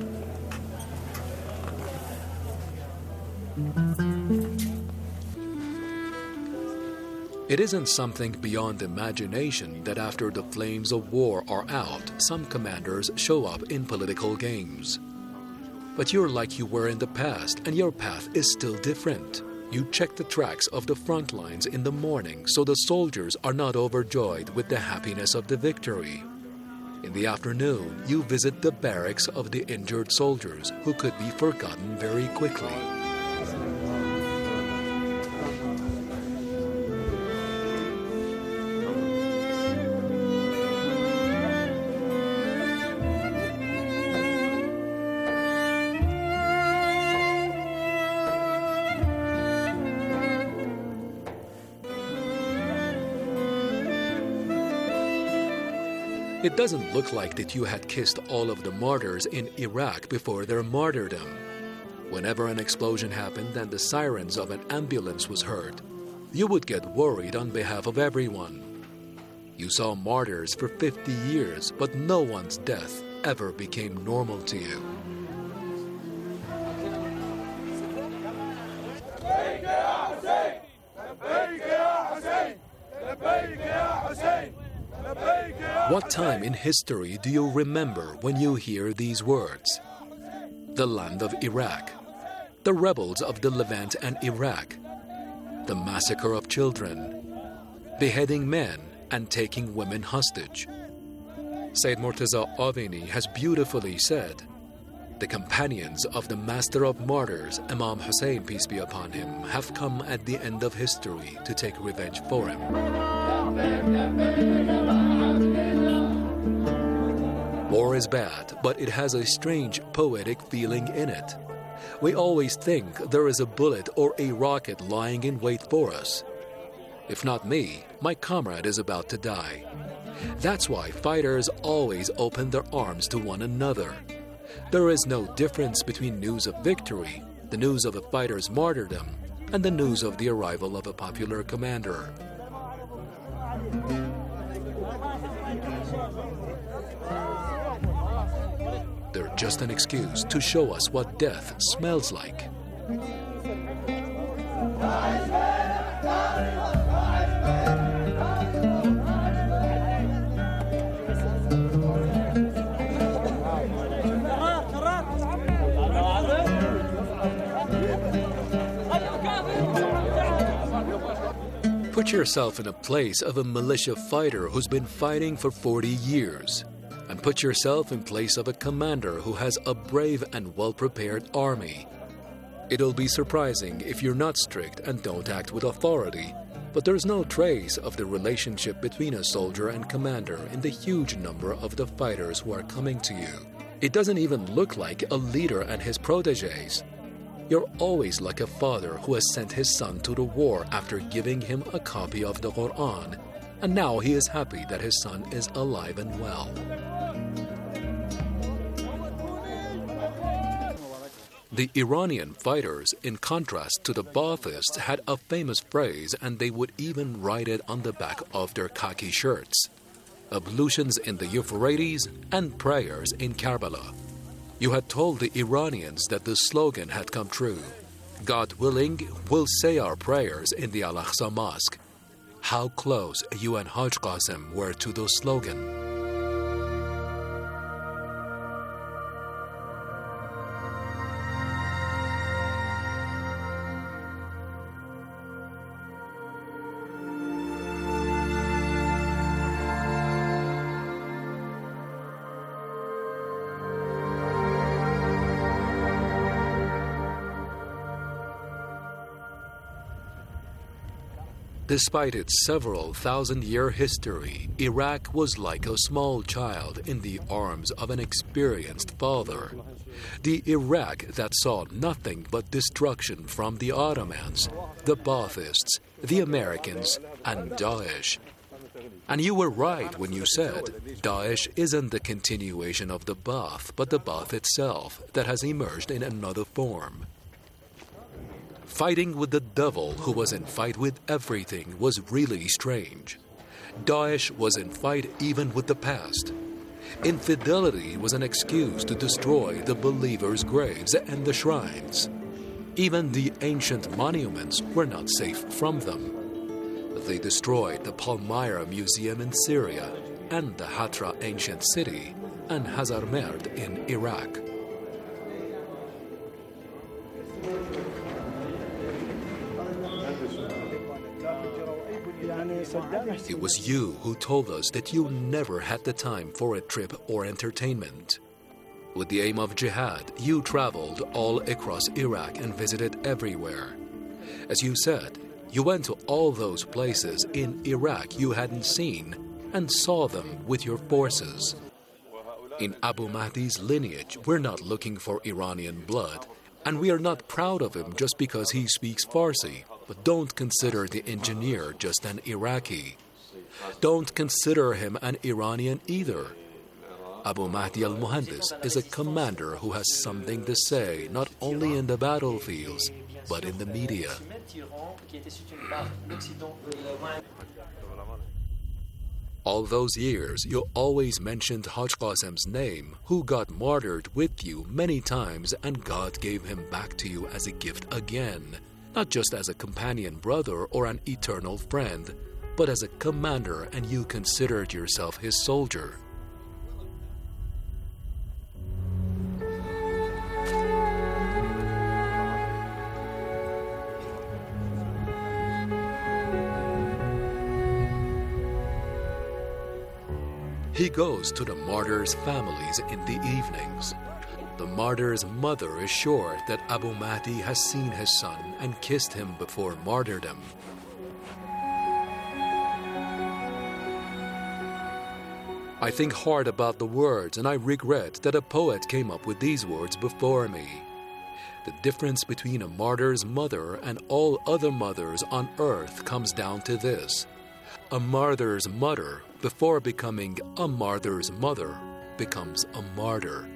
It isn't something beyond imagination that after the flames of war are out, some commanders show up in political games. But you're like you were in the past, and your path is still different. you check the tracks of the front lines in the morning so the soldiers are not overjoyed with the happiness of the victory. In the afternoon, you visit the barracks of the injured soldiers who could be forgotten very quickly. It doesn't look like that you had kissed all of the martyrs in Iraq before their martyrdom. Whenever an explosion happened and the sirens of an ambulance was heard, you would get worried on behalf of everyone. You saw martyrs for fifty years, but no one's death ever became normal to you. What time in history do you remember when you hear these words? The land of Iraq, the rebels of the Levant and Iraq, the massacre of children, beheading men and taking women hostage. Sayyid Murtaza Aveni has beautifully said, the companions of the master of martyrs, Imam Hussein, peace be upon him, have come at the end of history to take revenge for him. War is bad, but it has a strange poetic feeling in it. We always think there is a bullet or a rocket lying in wait for us. If not me, my comrade is about to die. That's why fighters always open their arms to one another. There is no difference between news of victory, the news of a fighter's martyrdom, and the news of the arrival of a popular commander. They're just an excuse to show us what death smells like. Put yourself in a place of a militia fighter who's been fighting for forty years. And put yourself in place of a commander who has a brave and well-prepared army. It'll be surprising if you're not strict and don't act with authority, but there's no trace of the relationship between a soldier and commander in the huge number of the fighters who are coming to you. It doesn't even look like a leader and his protégés. You're always like a father who has sent his son to the war after giving him a copy of the Quran, and now he is happy that his son is alive and well. The Iranian fighters, in contrast to the Baathists, had a famous phrase, and they would even write it on the back of their khaki shirts: ablutions in the Euphrates and prayers in Karbala. You had told the Iranians that the slogan had come true. God willing, we'll say our prayers in the Al-Aqsa Mosque. How close you and Haj Qasim were to the slogan. Despite its several thousand-year history, Iraq was like a small child in the arms of an experienced father. The Iraq that saw nothing but destruction from the Ottomans, the Baathists, the Americans, and Daesh. And you were right when you said Daesh isn't the continuation of the Baath, but the Baath itself that has emerged in another form. Fighting with the devil who was in fight with everything was really strange. Daesh was in fight even with the past. Infidelity was an excuse to destroy the believers' graves and the shrines. Even the ancient monuments were not safe from them. They destroyed the Palmyra Museum in Syria and the Hatra ancient city and Hazarmerd in Iraq. It was you who told us that you never had the time for a trip or entertainment. With the aim of jihad, you traveled all across Iraq and visited everywhere. As you said, you went to all those places in Iraq you hadn't seen and saw them with your forces. In Abu Mahdi's lineage, we're not looking for Iranian blood, and we are not proud of him just because he speaks Farsi, but don't consider the engineer just an Iraqi. Don't consider him an Iranian either. Abu Mahdi al-Muhandis is a commander who has something to say, not only in the battlefields, but in the media. All those years, you always mentioned Haj Qasem's name, who got martyred with you many times, and God gave him back to you as a gift again, not just as a companion brother or an eternal friend, but as a commander, and you considered yourself his soldier. He goes to the martyrs' families in the evenings. The martyr's mother is sure that Abu Mahdi has seen his son and kissed him before martyrdom. I think hard about the words, and I regret that a poet came up with these words before me. The difference between a martyr's mother and all other mothers on earth comes down to this. A martyr's mother, before becoming a martyr's mother, becomes a martyr.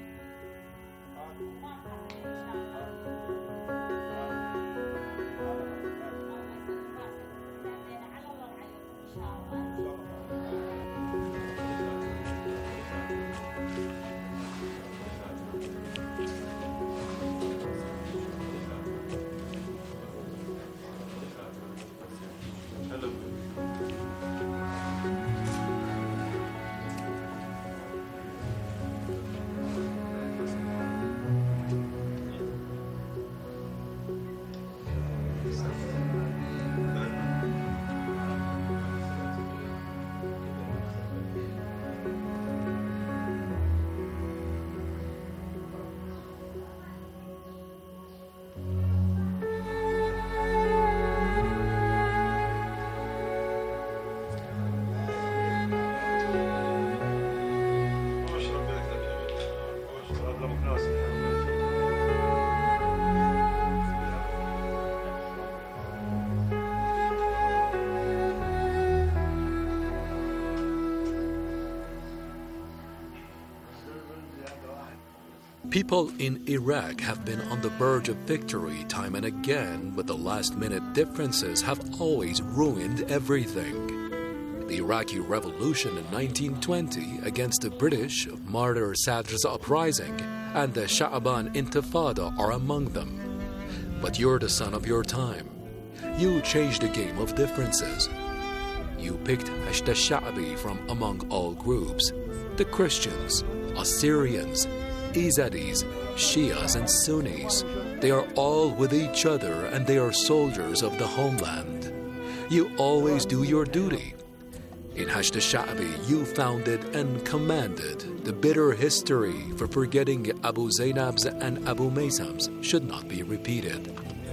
People in Iraq have been on the verge of victory time and again, but the last-minute differences have always ruined everything. The Iraqi Revolution in nineteen twenty against the British, Martyr Sadr's uprising, and the Sha'aban Intifada are among them. But you're the son of your time. You changed the game of differences. You picked Hashd al-Sha'bi from among all groups. The Christians, Assyrians, Izadis, Shias, and Sunnis. They are all with each other, and they are soldiers of the homeland. You always do your duty. In Hashd al-Sha'bi, you founded and commanded. The bitter history for forgetting Abu Zainab's and Abu Maysam's should not be repeated.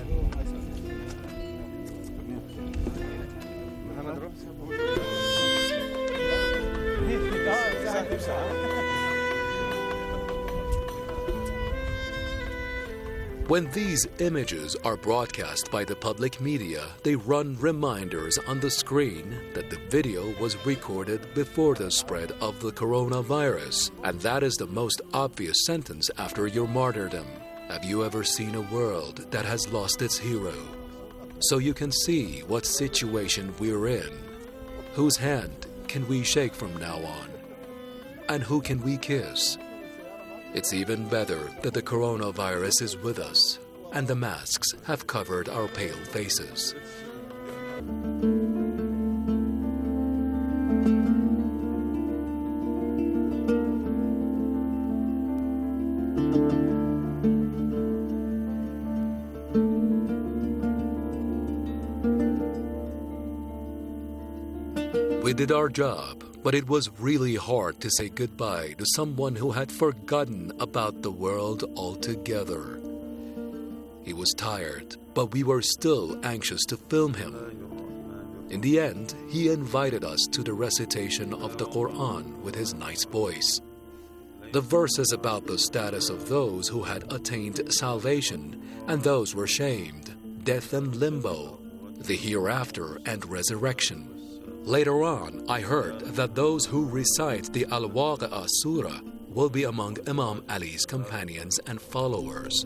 When these images are broadcast by the public media, they run reminders on the screen that the video was recorded before the spread of the coronavirus, and that is the most obvious sentence after your martyrdom. Have you ever seen a world that has lost its hero? So you can see what situation we're in. Whose hand can we shake from now on? And who can we kiss? It's even better that the coronavirus is with us, and the masks have covered our pale faces. We did our job, but it was really hard to say goodbye to someone who had forgotten about the world altogether. He was tired, but we were still anxious to film him. In the end, he invited us to the recitation of the Quran with his nice voice. The verses about the status of those who had attained salvation and those were shamed, death and limbo, the hereafter and resurrection. Later on, I heard that those who recite the Al-Waqi'ah Surah will be among Imam Ali's companions and followers.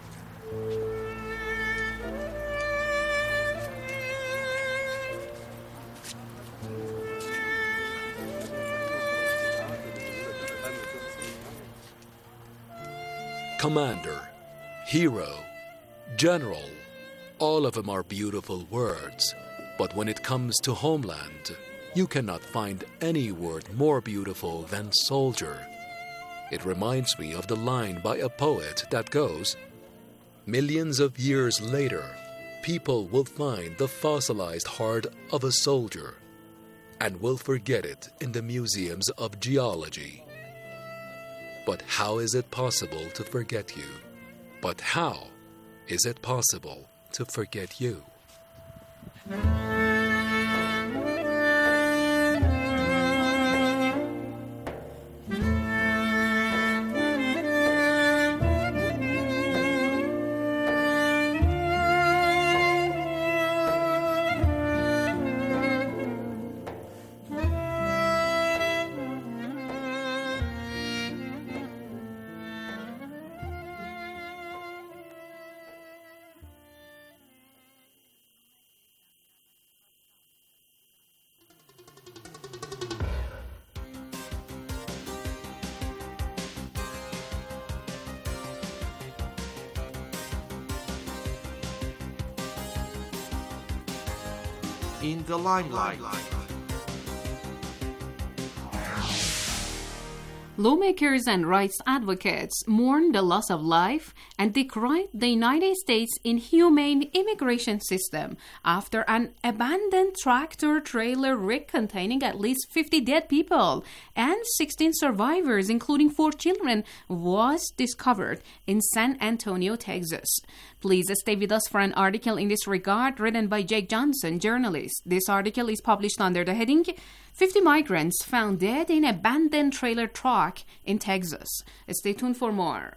Commander, hero, general, all of them are beautiful words. But when it comes to homeland, you cannot find any word more beautiful than soldier. It reminds me of the line by a poet that goes, "Millions of years later, people will find the fossilized heart of a soldier and will forget it in the museums of geology." But how is it possible to forget you? But how is it possible to forget you? In the limelight. Lawmakers and rights advocates mourn the loss of life and decried the United States' inhumane immigration system after an abandoned tractor-trailer rig containing at least fifty dead people and sixteen survivors, including four children, was discovered in San Antonio, Texas. Please stay with us for an article in this regard written by Jake Johnson, journalist. This article is published under the heading fifty migrants found dead in abandoned trailer truck in Texas. Stay tuned for more.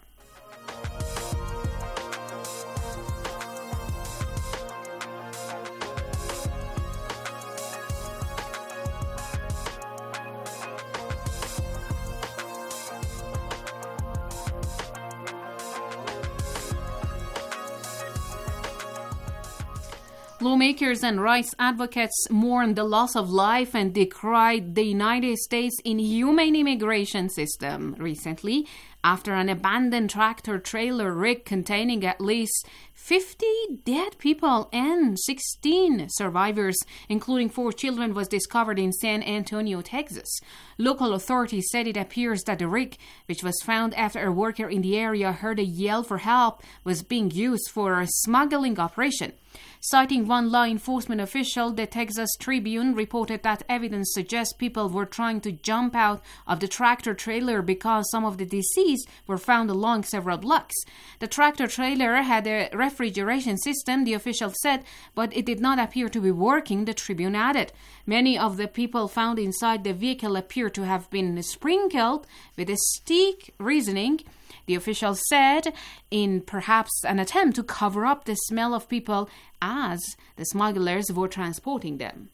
Lawmakers and rights advocates mourn the loss of life and decried the United States' inhumane immigration system recently after an abandoned tractor-trailer rig containing at least fifty dead people and sixteen survivors, including four children, was discovered in San Antonio, Texas. Local authorities said it appears that the rig, which was found after a worker in the area heard a yell for help, was being used for a smuggling operation. Citing one law enforcement official, the Texas Tribune reported that evidence suggests people were trying to jump out of the tractor-trailer because some of the deceased were found along several blocks. The tractor-trailer had a refrigeration system, the official said, but it did not appear to be working, the Tribune added. Many of the people found inside the vehicle appear to have been sprinkled with a stick reasoning, the official said, in perhaps an attempt to cover up the smell of people as the smugglers were transporting them.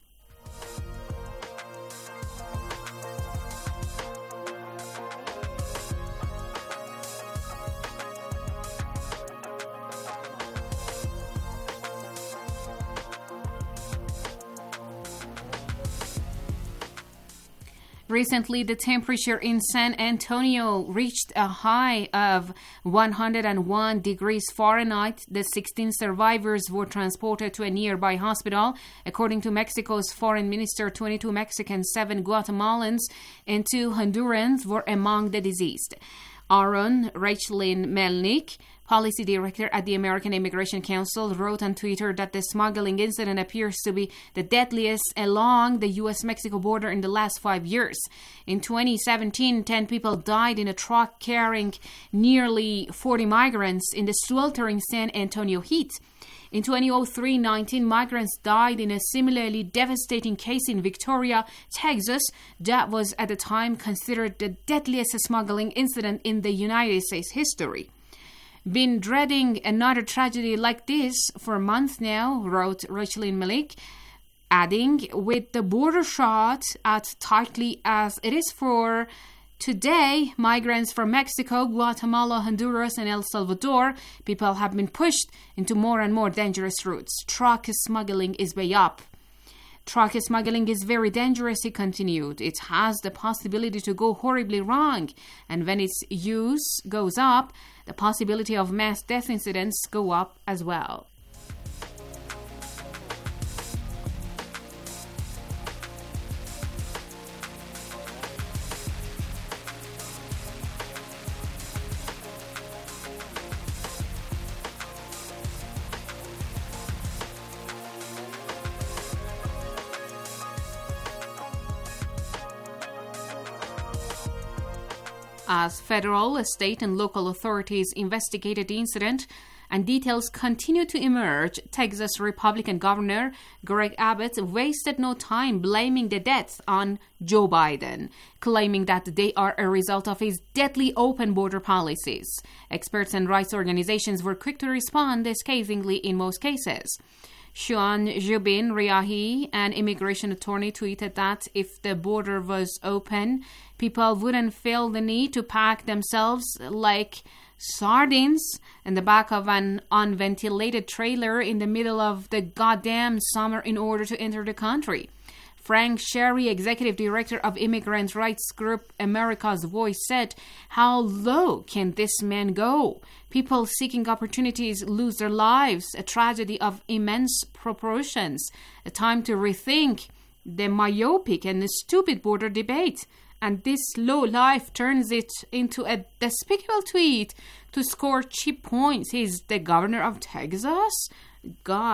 Recently, the temperature in San Antonio reached a high of one hundred one degrees Fahrenheit. The sixteen survivors were transported to a nearby hospital. According to Mexico's foreign minister, twenty-two Mexicans, seven Guatemalans, and two Hondurans were among the deceased. Aaron Rachelin Melnick, Policy director at the American Immigration Council wrote on Twitter that the smuggling incident appears to be the deadliest along the U S Mexico border in the last five years. In twenty seventeen, ten people died in a truck carrying nearly forty migrants in the sweltering San Antonio heat. In twenty oh three, nineteen migrants died in a similarly devastating case in Victoria, Texas, that was at the time considered the deadliest smuggling incident in the United States history. Been dreading another tragedy like this for months now, wrote Racheline Malik, adding, with the border shut as tightly as it is for today, migrants from Mexico, Guatemala, Honduras, and El Salvador, people have been pushed into more and more dangerous routes. Truck smuggling is way up. Truck smuggling is very dangerous, he continued. It has the possibility to go horribly wrong, and when its use goes up, the possibility of mass death incidents go up as well. As federal, state, and local authorities investigated the incident and details continue to emerge, Texas Republican Governor Greg Abbott wasted no time blaming the deaths on Joe Biden, claiming that they are a result of his deadly open border policies. Experts and rights organizations were quick to respond, scathingly in most cases. Sean Jubin Riahi, an immigration attorney, tweeted that if the border was open, people wouldn't feel the need to pack themselves like sardines in the back of an unventilated trailer in the middle of the goddamn summer in order to enter the country. Frank Sherry, executive director of immigrant rights group America's Voice, said, "How low can this man go? People seeking opportunities lose their lives, a tragedy of immense proportions, a time to rethink the myopic and stupid border debate." And this low life turns it into a despicable tweet to score cheap points. He's the governor of Texas? God.